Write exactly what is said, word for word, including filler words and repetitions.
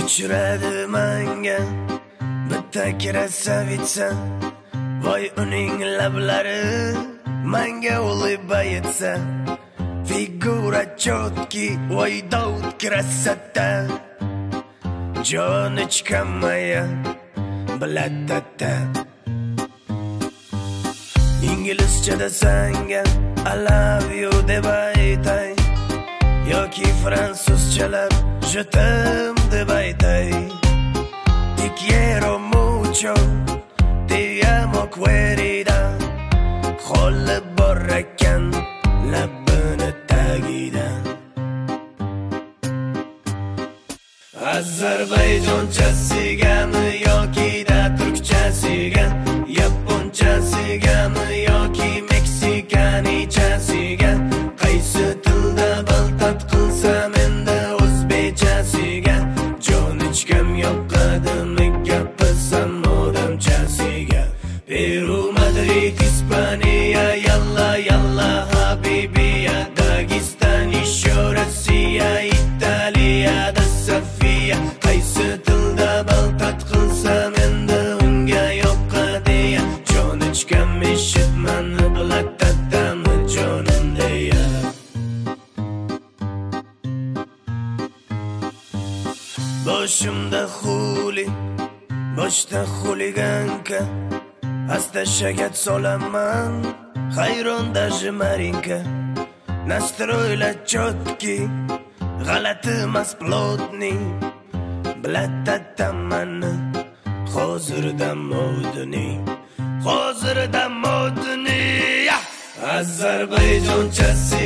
Uchradi menga bitta krasavitsa, voy uning lablari menga ulib aytsa, figura chotki, voy Davud krasata, joni chiqamaya bilatata. Inglizchada senga I love you deb aytay, yoki fransuzchalab je t'aime deb aytay. Te quiero mucho, te amo querida, qo'li bor ekan labini tagida. Ozarbayjonchasigami yoki da turkchasiga, yaponchasigami yoki meksikanichasiga, qaysi tilda baltat qilsam endi o'zbekchasiga, joni chiqam yoqadimi gapirsam odamchasiga. Peru, Madrid, Ispaniya, yalla yalla habibiya, Dagestan, еще Rossiya, Italiya da Sofiya, qaysi tilda baltat qilsam endi unga yoqadiya, joni chiqam eshitmani bilatadami jonim deya. Boshimda xuli, boshda xuliganka, asta shagat solaman, hayron даже Marinka. Nastroylar chotki, g'alati emas plotniy, bilatadamani hozirda modniy, hozirda modniy. Ozarbayjonchasi